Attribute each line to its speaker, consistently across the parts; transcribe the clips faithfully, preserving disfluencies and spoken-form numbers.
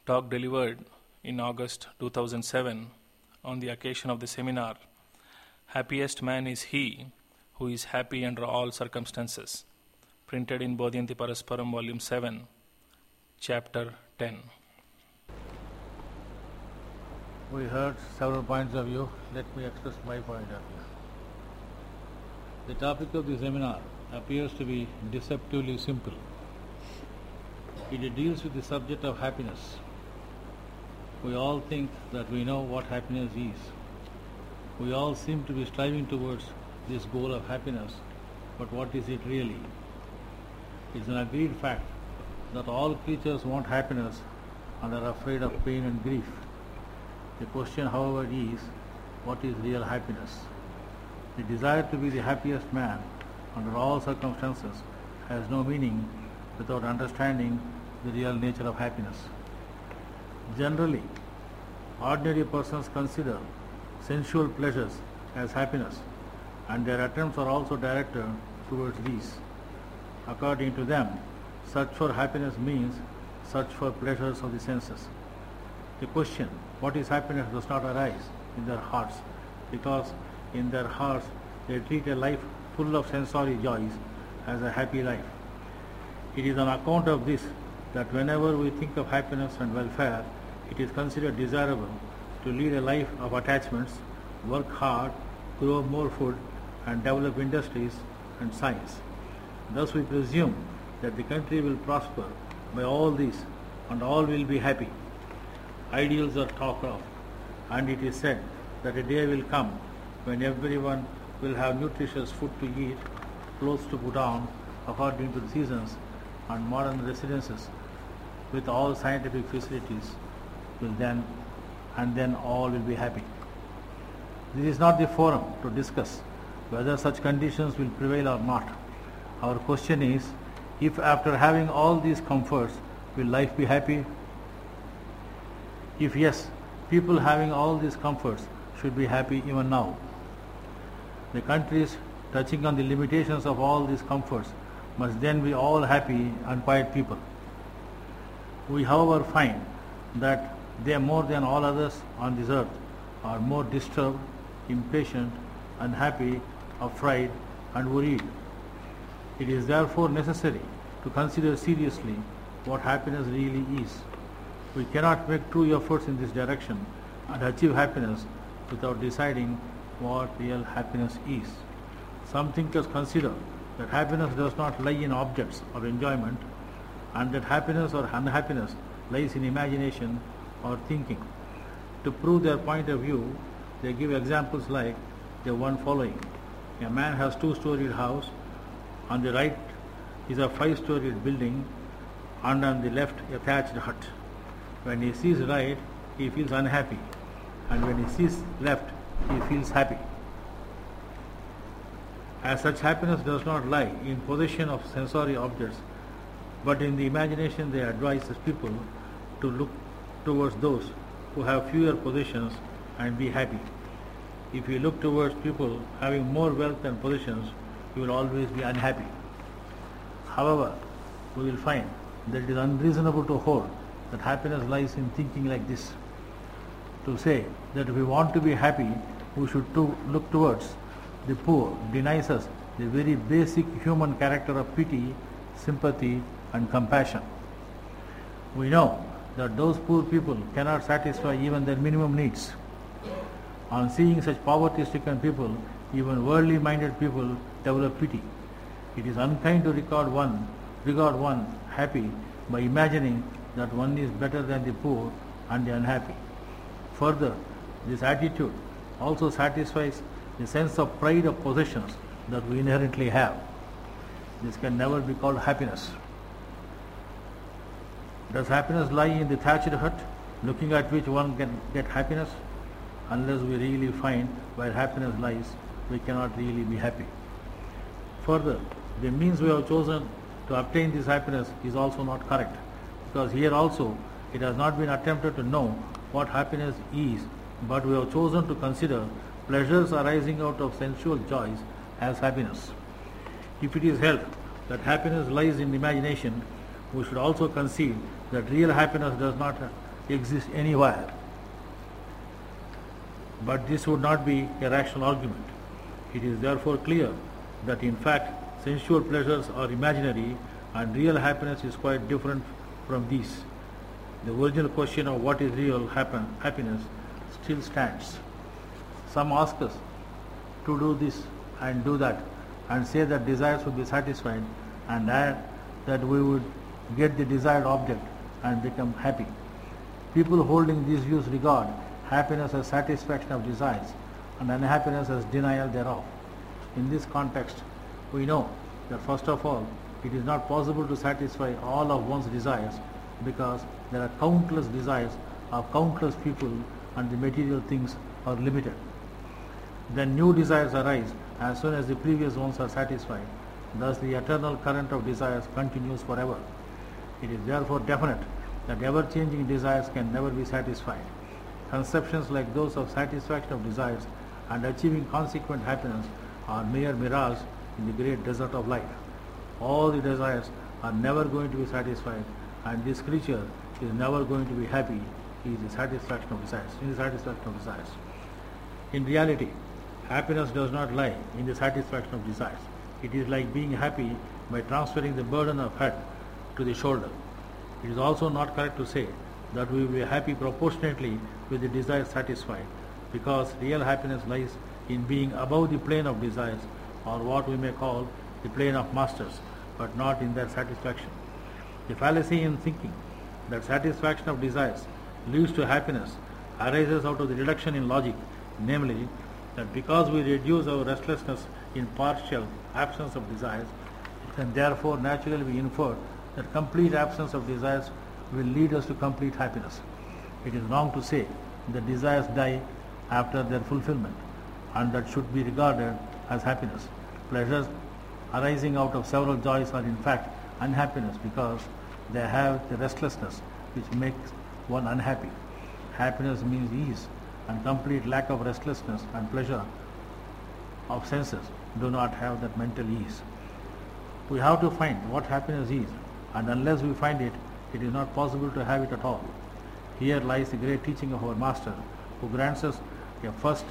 Speaker 1: talk delivered in August two thousand seven on the occasion of the seminar, Happiest Man is He who is happy under all circumstances, printed in Bodhyanti Parasparam, Volume seven, Chapter ten.
Speaker 2: We heard several points of view. Let me express my point of view. The topic of the seminar appears to be deceptively simple. It deals with the subject of happiness. We all think that we know what happiness is. We all seem to be striving towards this goal of happiness, but what is it really? It's an agreed fact that all creatures want happiness and are afraid of pain and grief. The question, however, is, what is real happiness? The desire to be the happiest man under all circumstances has no meaning without understanding the real nature of happiness. Generally, ordinary persons consider sensual pleasures as happiness, and their attempts are also directed towards these. According to them, search for happiness means search for pleasures of the senses. The question, what is happiness, does not arise in their hearts, because in their hearts they treat a life full of sensory joys as a happy life. It is on account of this that whenever we think of happiness and welfare, it is considered desirable to lead a life of attachments, work hard, grow more food, and develop industries and science. Thus we presume that the country will prosper by all these and all will be happy. Ideals are talked of, and it is said that a day will come when everyone will have nutritious food to eat, clothes to put on according to the seasons, and modern residences with all scientific facilities will then, and then all will be happy. This is not the forum to discuss whether such conditions will prevail or not. Our question is, if after having all these comforts, will life be happy? If yes, people having all these comforts should be happy even now. The countries touching on the limitations of all these comforts must then be all happy and quiet people. We, however, find that they, more than all others on this earth, are more disturbed, impatient, unhappy, afraid, and worried. It is therefore necessary to consider seriously what happiness really is. We cannot make true efforts in this direction and achieve happiness without deciding what real happiness is. Some thinkers consider that happiness does not lie in objects of enjoyment, and that happiness or unhappiness lies in imagination or thinking. To prove their point of view, they give examples like the one following. A man has two-storied house. On the right is a five-storied building, and on the left a thatched hut. When he sees right, he feels unhappy, and when he sees left, he feels happy. As such, happiness does not lie in possession of sensory objects, but in the imagination. They advise people to look towards those who have fewer possessions and be happy. If you look towards people having more wealth and possessions, you will always be unhappy. However, we will find that it is unreasonable to hold that happiness lies in thinking like this. To say that if we want to be happy, we should to look towards the poor denies us the very basic human character of pity, sympathy, and compassion. We know that those poor people cannot satisfy even their minimum needs. On seeing such poverty-stricken people, even worldly-minded people develop pity. It is unkind to regard one, regard one happy by imagining that one is better than the poor and the unhappy. Further, this attitude also satisfies the sense of pride of possessions that we inherently have. This can never be called happiness. Does happiness lie in the thatched hut, looking at which one can get happiness? Unless we really find where happiness lies, we cannot really be happy. Further, the means we have chosen to obtain this happiness is also not correct, because here also it has not been attempted to know what happiness is, but we have chosen to consider pleasures arising out of sensual joys as happiness. If it is held that happiness lies in imagination, we should also concede that real happiness does not exist anywhere. But this would not be a rational argument. It is therefore clear that in fact sensual pleasures are imaginary and real happiness is quite different from these. The original question of what is real happen, happiness still stands. Some ask us to do this and do that and say that desires would be satisfied and add that we would get the desired object and become happy. People holding these views regard happiness as satisfaction of desires and unhappiness as denial thereof. In this context, we know that first of all, it is not possible to satisfy all of one's desires because there are countless desires of countless people and the material things are limited. Then new desires arise as soon as the previous ones are satisfied. Thus the eternal current of desires continues forever. It is therefore definite that ever-changing desires can never be satisfied. Conceptions like those of satisfaction of desires and achieving consequent happiness are mere mirage in the great desert of life. All the desires are never going to be satisfied, and this creature is never going to be happy. He is the satisfaction of desires. In the satisfaction of desires. In reality, happiness does not lie in the satisfaction of desires. It is like being happy by transferring the burden of head to the shoulder. It is also not correct to say that we will be happy proportionately with the desires satisfied, because real happiness lies in being above the plane of desires, or what we may call the plane of masters, but not in their satisfaction. The fallacy in thinking that satisfaction of desires leads to happiness arises out of the reduction in logic, namely that because we reduce our restlessness in partial absence of desires, it can therefore naturally be inferred that complete absence of desires will lead us to complete happiness. It is wrong to say that desires die after their fulfillment, and that should be regarded as happiness. Pleasures arising out of several joys are in fact unhappiness because they have the restlessness which makes one unhappy. Happiness means ease, and complete lack of restlessness and pleasure of senses do not have that mental ease. We have to find what happiness is, and unless we find it, it is not possible to have it at all. Here lies the great teaching of our Master, who grants us a first,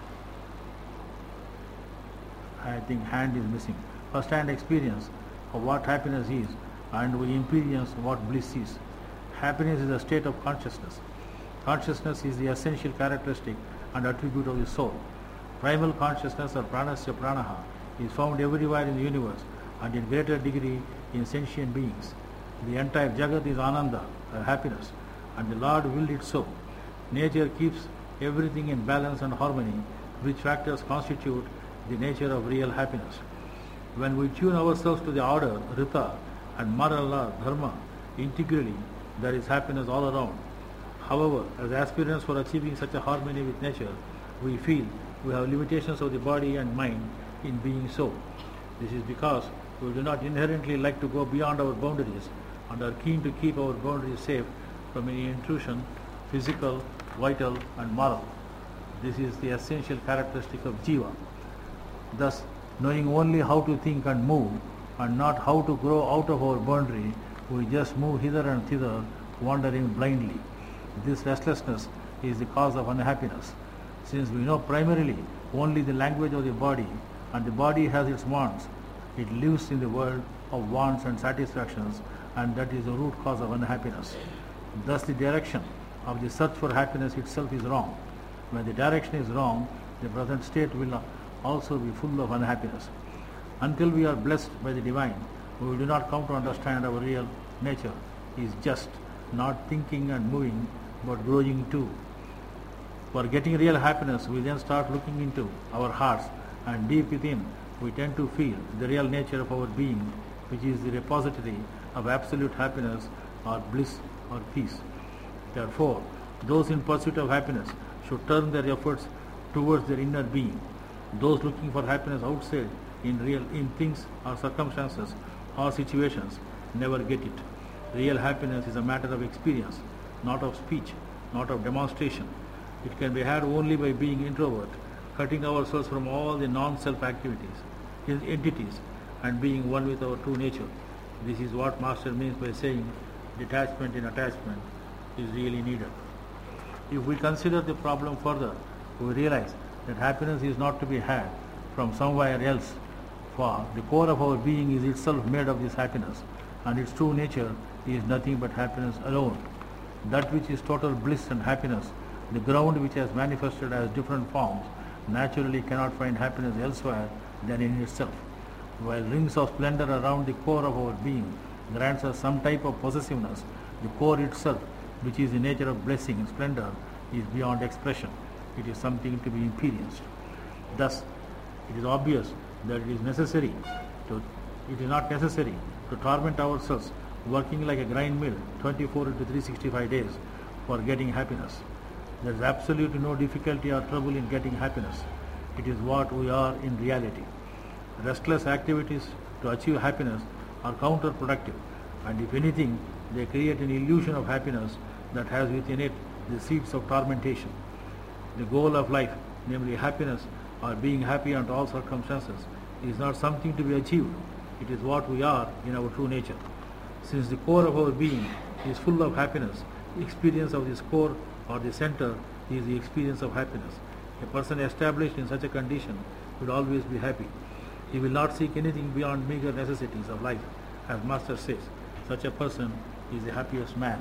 Speaker 2: I think hand is missing, first-hand experience of what happiness is, and we experience what bliss is. Happiness is a state of consciousness. Consciousness is the essential characteristic and attribute of the soul. Primal consciousness, or pranasya pranaha, is found everywhere in the universe and in greater degree in sentient beings. The entire Jagat is Ananda, or happiness, and the Lord willed it so. Nature keeps everything in balance and harmony, which factors constitute the nature of real happiness. When we tune ourselves to the order, Rita, and moral law, Dharma, integrally, there is happiness all around. However, as aspirants for achieving such a harmony with nature, we feel we have limitations of the body and mind in being so. This is because we do not inherently like to go beyond our boundaries and are keen to keep our boundaries safe from any intrusion, physical, vital, and moral. This is the essential characteristic of Jiva. Thus, knowing only how to think and move, and not how to grow out of our boundary, we just move hither and thither, wandering blindly. This restlessness is the cause of unhappiness. Since we know primarily only the language of the body, and the body has its wants, it lives in the world of wants and satisfactions, and that is the root cause of unhappiness. Thus the direction of the search for happiness itself is wrong. When the direction is wrong, the present state will also be full of unhappiness. Until we are blessed by the divine, we do not come to understand our real nature is just not thinking and moving, but growing too. For getting real happiness, we then start looking into our hearts, and deep within we tend to feel the real nature of our being, which is the repository of absolute happiness or bliss or peace. Therefore, those in pursuit of happiness should turn their efforts towards their inner being. Those looking for happiness outside, in real in things or circumstances or situations, never get it. Real happiness is a matter of experience, not of speech, not of demonstration. It can be had only by being introvert, cutting ourselves from all the non-self activities, entities, and being one with our true nature. This is what Master means by saying detachment in attachment, is really needed. If we consider the problem further, we realize that happiness is not to be had from somewhere else, for the core of our being is itself made of this happiness, and its true nature is nothing but happiness alone. That which is total bliss and happiness, the ground which has manifested as different forms, naturally cannot find happiness elsewhere than in itself. While rings of splendor around the core of our being grants us some type of possessiveness, the core itself, which is the nature of blessing and splendor, is beyond expression. It is something to be experienced. Thus, it is obvious that it is necessary to, it is not necessary to torment ourselves working like a grind mill twenty-four into three hundred sixty-five days for getting happiness. There is absolutely no difficulty or trouble in getting happiness. It is what we are in reality. Restless activities to achieve happiness are counterproductive, and if anything, they create an illusion of happiness that has within it the seeds of tormentation. The goal of life, namely happiness or being happy under all circumstances, is not something to be achieved. It is what we are in our true nature. Since the core of our being is full of happiness, the experience of this core or the center is the experience of happiness. A person established in such a condition will always be happy. He will not seek anything beyond meager necessities of life. As Master says, such a person is the happiest man.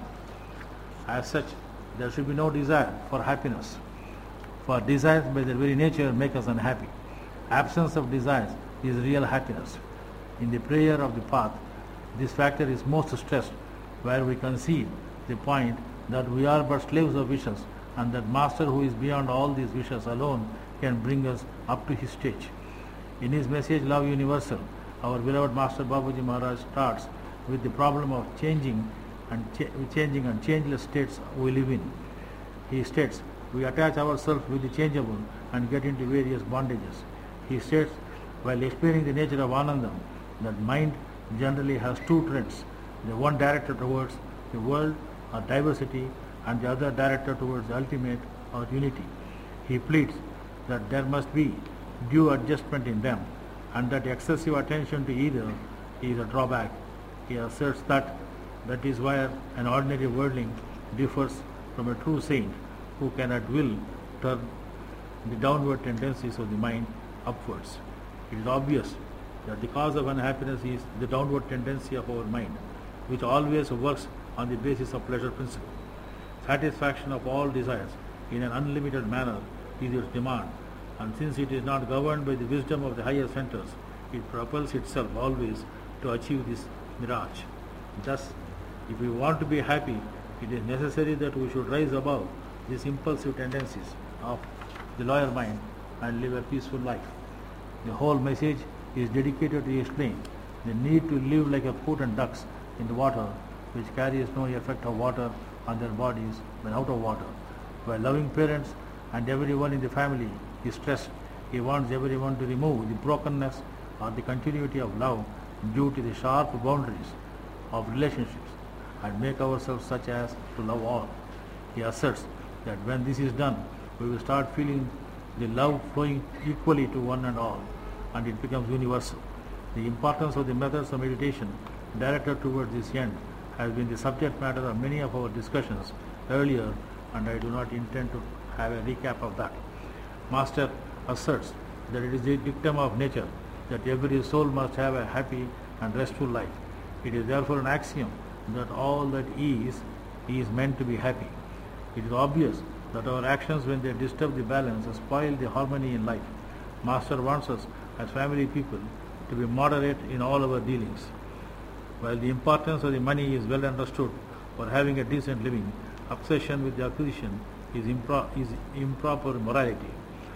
Speaker 2: As such, there should be no desire for happiness, for desires by their very nature make us unhappy. Absence of desires is real happiness. In the prayer of the path, this factor is most stressed, where we concede the point that we are but slaves of wishes, and that Master, who is beyond all these wishes alone, can bring us up to his stage. In his message Love Universal, our beloved Master Babaji Maharaj starts with the problem of changing and cha- changing and changeless states we live in. He states, we attach ourselves with the changeable and get into various bondages. He states, while explaining the nature of Anandam, that mind generally has two trends, the one directed towards the world or diversity, and the other directed towards the ultimate or unity. He pleads that there must be due adjustment in them, and that excessive attention to either is a drawback. He asserts that that is where an ordinary worldling differs from a true saint, who can at will turn the downward tendencies of the mind upwards. It is obvious that the cause of unhappiness is the downward tendency of our mind, which always works on the basis of pleasure principle. Satisfaction of all desires in an unlimited manner is its demand, and since it is not governed by the wisdom of the higher centers, it propels itself always to achieve this mirage. Thus, if we want to be happy, it is necessary that we should rise above these impulsive tendencies of the lower mind and live a peaceful life. The whole message is dedicated to explain the need to live like a potent ducks in the water, which carries no effect of water on their bodies when out of water. While loving parents and everyone in the family is stressed, he wants everyone to remove the brokenness or the continuity of love due to the sharp boundaries of relationships and make ourselves such as to love all. He asserts that when this is done, we will start feeling the love flowing equally to one and all, and it becomes universal. The importance of the methods of meditation directed towards this end has been the subject matter of many of our discussions earlier, and I do not intend to have a recap of that. Master asserts that it is the dictum of nature that every soul must have a happy and restful life. It is therefore an axiom that all that is, is meant to be happy. It is obvious that our actions, when they disturb the balance, spoil the harmony in life. Master wants us as family people to be moderate in all our dealings. While the importance of the money is well understood for having a decent living, obsession with the acquisition is, impro- is improper morality.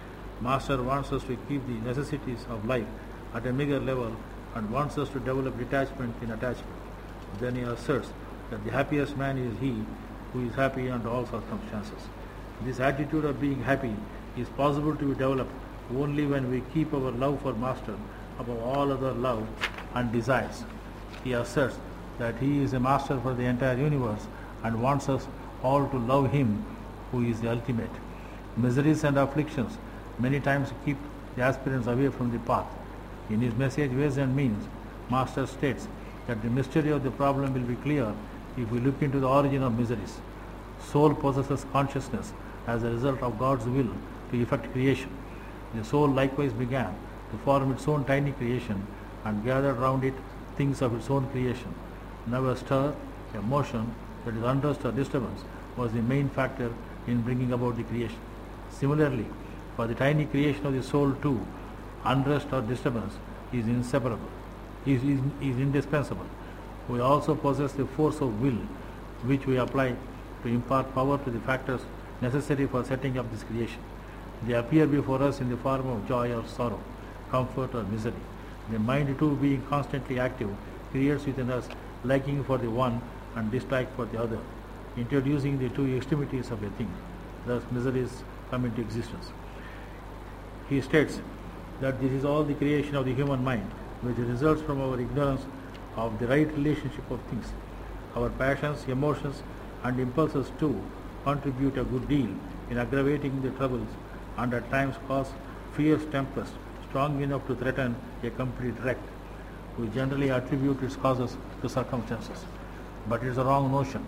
Speaker 2: Master wants us to keep the necessities of life at a meager level and wants us to develop detachment in attachment. Then he asserts that the happiest man is he who is happy under all circumstances. This attitude of being happy is possible to be developed only when we keep our love for Master above all other love and desires. He asserts that he is a master for the entire universe and wants us all to love him who is the ultimate. Miseries and afflictions many times keep the aspirants away from the path. In his message Ways and Means, Master states that the mystery of the problem will be clear if we look into the origin of miseries. Soul possesses consciousness as a result of God's will to effect creation. The soul likewise began to form its own tiny creation and gathered round it things of its own creation. Now a stir, a motion, that is unrest or disturbance, was the main factor in bringing about the creation. Similarly, for the tiny creation of the soul too, unrest or disturbance is inseparable, is, is, is indispensable. We also possess the force of will, which we apply to impart power to the factors necessary for setting up this creation. They appear before us in the form of joy or sorrow, comfort or misery. The mind too, being constantly active, creates within us liking for the one and dislike for the other, introducing the two extremities of a thing. Thus miseries come into existence. He states that this is all the creation of the human mind, which results from our ignorance of the right relationship of things. Our passions, emotions and impulses too contribute a good deal in aggravating the troubles and at times cause fierce tempest strong enough to threaten a complete wreck. We generally attribute its causes to circumstances, but it is a wrong notion.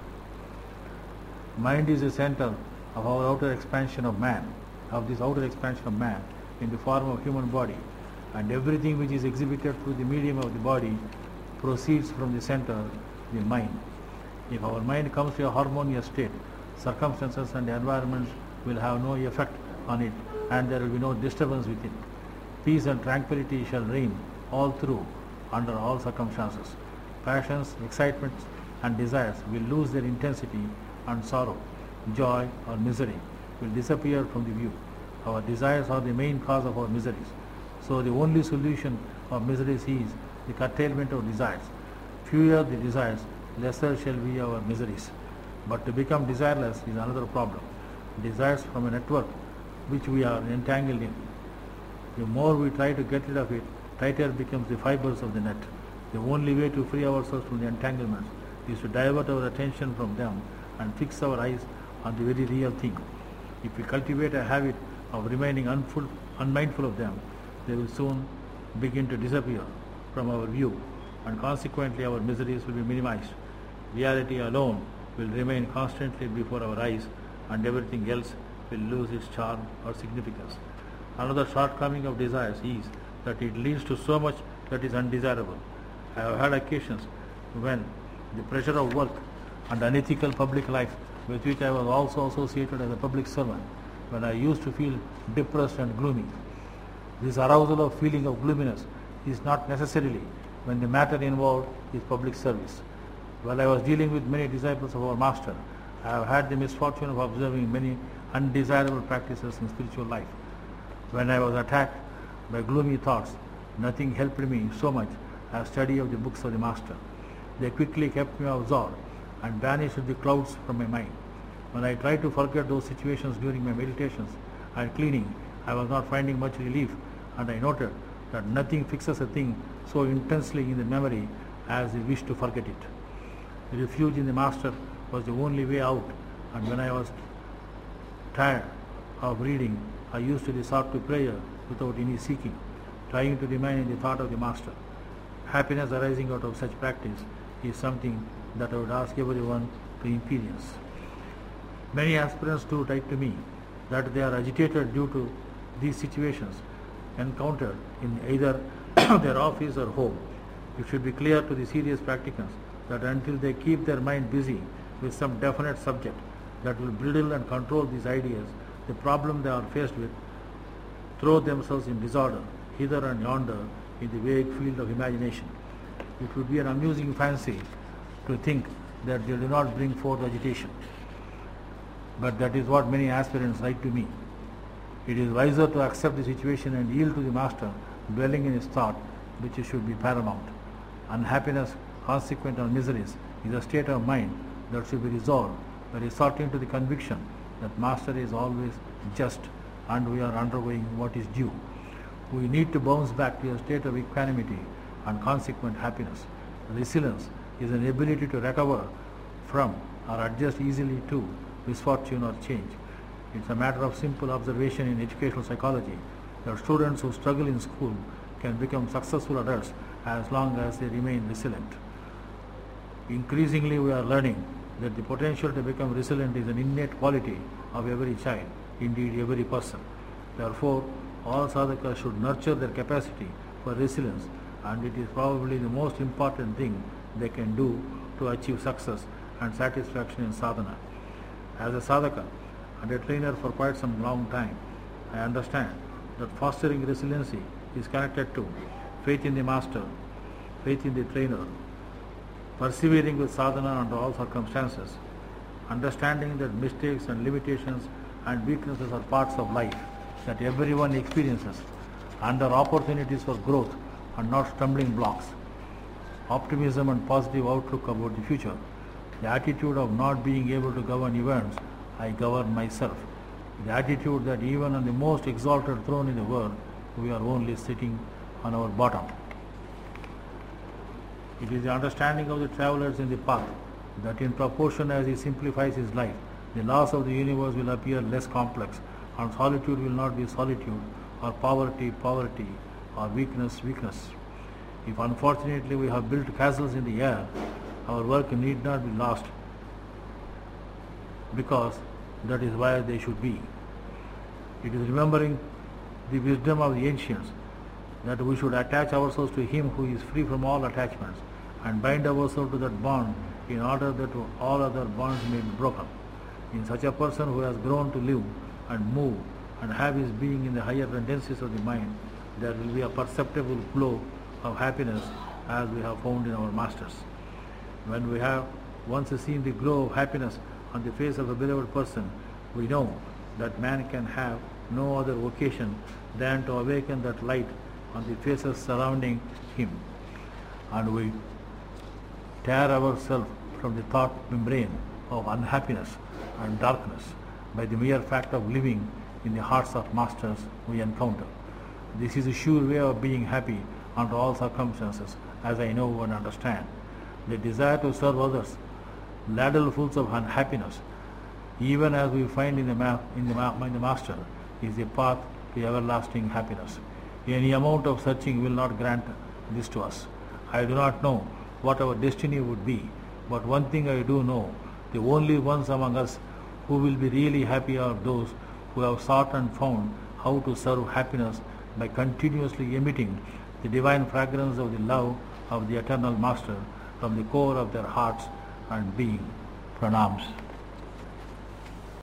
Speaker 2: Mind is the center of our outer expansion of man, of this outer expansion of man in the form of human body, and everything which is exhibited through the medium of the body proceeds from the center, the mind. If our mind comes to a harmonious state, circumstances and environments will have no effect on it, and there will be no disturbance within. Peace and tranquility shall reign all through, under all circumstances. Passions, excitements and desires will lose their intensity, and sorrow, joy or misery will disappear from the view. Our desires are the main cause of our miseries. So the only solution of miseries is the curtailment of desires. Fewer the desires, lesser shall be our miseries. But to become desireless is another problem. Desires from a network which we are entangled in. The more we try to get rid of it, tighter becomes the fibers of the net. The only way to free ourselves from the entanglements is to divert our attention from them and fix our eyes on the very real thing. If we cultivate a habit of remaining unful, unmindful of them, they will soon begin to disappear from our view, and consequently our miseries will be minimized. Reality alone will remain constantly before our eyes, and everything else will lose its charm or significance. Another shortcoming of desires is that it leads to so much that is undesirable. I have had occasions when the pressure of work and unethical public life, with which I was also associated as a public servant, when I used to feel depressed and gloomy. This arousal of feeling of gloominess is not necessarily when the matter involved is public service. While I was dealing with many disciples of our Master, I have had the misfortune of observing many undesirable practices in spiritual life. When I was attacked by gloomy thoughts, nothing helped me so much as study of the books of the Master. They quickly kept me absorbed and banished the clouds from my mind. When I tried to forget those situations during my meditations and cleaning, I was not finding much relief, and I noted that nothing fixes a thing so intensely in the memory as the wish to forget it. The refuge in the Master was the only way out, and when I was tired of reading, I used to resort to prayer without any seeking, trying to remain in the thought of the Master. Happiness arising out of such practice is something that I would ask everyone to experience. Many aspirants too write to me that they are agitated due to these situations encountered in either their office or home. It should be clear to the serious practicants that until they keep their mind busy with some definite subject that will bridle and control these ideas, the problem they are faced with throw themselves in disorder hither and yonder in the vague field of imagination. It would be an amusing fancy to think that they do not bring forth agitation. But that is what many aspirants write to me. It is wiser to accept the situation and yield to the Master, dwelling in his thought, which should be paramount. Unhappiness consequent on miseries is a state of mind that should be resolved by resorting to the conviction that Master is always just and we are undergoing what is due. We need to bounce back to a state of equanimity and consequent happiness. Resilience is an ability to recover from or adjust easily to misfortune or change. It's a matter of simple observation in educational psychology that students who struggle in school can become successful adults as long as they remain resilient. Increasingly we are learning that the potential to become resilient is an innate quality of every child, indeed every person. Therefore, all sadhakas should nurture their capacity for resilience, and it is probably the most important thing they can do to achieve success and satisfaction in sadhana. As a sadhaka and a trainer for quite some long time, I understand that fostering resiliency is connected to faith in the master, faith in the trainer, persevering with sadhana under all circumstances, understanding that mistakes and limitations and weaknesses are parts of life that everyone experiences, and are opportunities for growth and not stumbling blocks. Optimism and positive outlook about the future, the attitude of not being able to govern events, I govern myself, the attitude that even on the most exalted throne in the world, we are only sitting on our bottom. It is the understanding of the travelers in the path that in proportion as he simplifies his life, the laws of the universe will appear less complex, and solitude will not be solitude, or poverty, poverty, or weakness, weakness. If unfortunately we have built castles in the air, our work need not be lost, because that is where they should be. It is remembering the wisdom of the ancients that we should attach ourselves to Him who is free from all attachments, and bind ourselves to that bond in order that all other bonds may be broken. In such a person who has grown to live and move and have his being in the higher tendencies of the mind, there will be a perceptible glow of happiness as we have found in our masters. When we have once seen the glow of happiness on the face of a beloved person, we know that man can have no other vocation than to awaken that light on the faces surrounding him. And we tear ourselves from the thought membrane of unhappiness and darkness by the mere fact of living in the hearts of masters we encounter. This is a sure way of being happy under all circumstances, as I know and understand. The desire to serve others, ladlefuls of unhappiness, even as we find in the, ma- in, the ma- in the Master, is the path to everlasting happiness. Any amount of searching will not grant this to us. I do not know what our destiny would be, but one thing I do know, the only ones among us who will be really happy are those who have sought and found how to serve happiness by continuously emitting the divine fragrance of the love of the Eternal Master from the core of their hearts and being. Pranams.